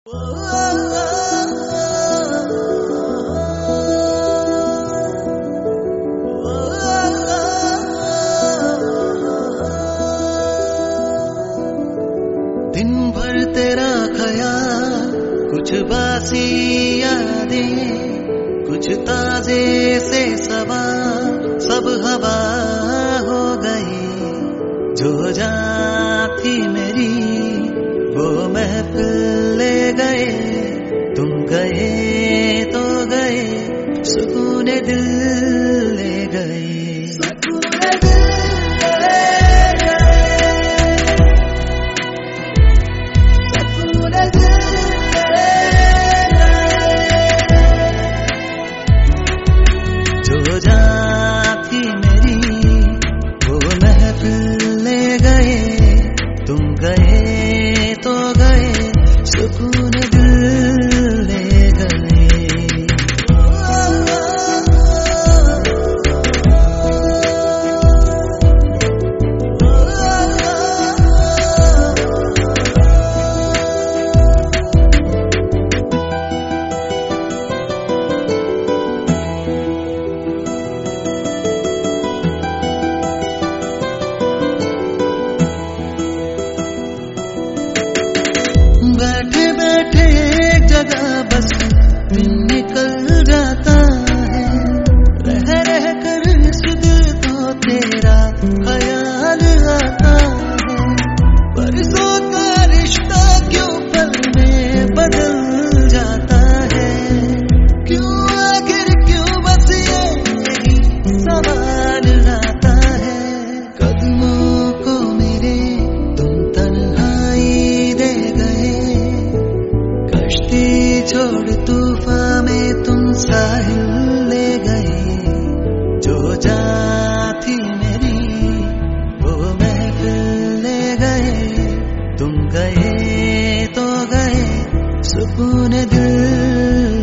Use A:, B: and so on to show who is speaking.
A: दिन भर तेरा ख्याल, कुछ बासी यादें, कुछ ताजे से सवाल, सब हवा हो गई। जो जान थी मेरी वो महफिल ले गए, तुम गए तो गए, सुकून दिल ले गए, सुकून दिल ले गए, सुकून दिल ले गए। जो जान थी मेरी वो महफिल ले गए, तुम गए तो गए, सुकून दिल ले गए। बैठे बैठे एक जगह बस दिन निकल जाता है, रह रह कर इस दिल को तेरा ख्याल आता है। बरसों का रिश्ता क्यों पल में बदल जाता है, क्यों आखिर क्यों बस यही सवाल आता है। कदमों को मेरे तुम तन्हाई दे गए, छोड़ तूफान में तुम साहिल ले गए। जो जान थी मेरी वो महफिल ले गए, तुम गए तो गए, सुकून दिल